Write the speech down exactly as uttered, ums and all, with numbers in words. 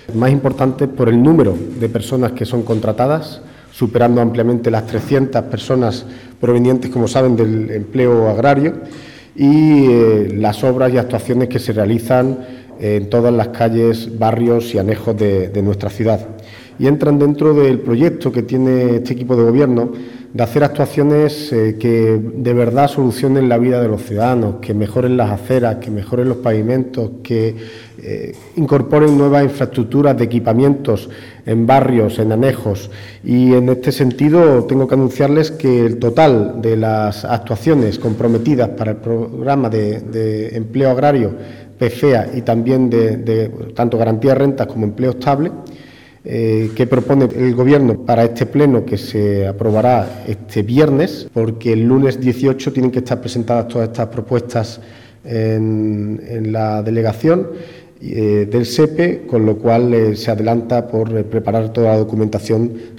Más importante por el número de personas que son contratadas, superando ampliamente las trescientas personas provenientes, como saben, del empleo agrario, y eh, las obras y actuaciones que se realizan en todas las calles, barrios y anejos de, de nuestra ciudad. Y entran dentro del proyecto que tiene este equipo de gobierno de hacer actuaciones eh, que de verdad solucionen la vida de los ciudadanos, que mejoren las aceras, que mejoren los pavimentos, que eh, incorporen nuevas infraestructuras de equipamientos en barrios, en anejos. Y en este sentido tengo que anunciarles que el total de las actuaciones comprometidas para el programa de, de empleo agrario P F E A y también de, de tanto garantía de rentas como empleo estable, Eh, que propone el Gobierno para este pleno, que se aprobará este viernes, porque el lunes dieciocho tienen que estar presentadas todas estas propuestas en, en la delegación eh, del S E P E, con lo cual eh, se adelanta por eh, preparar toda la documentación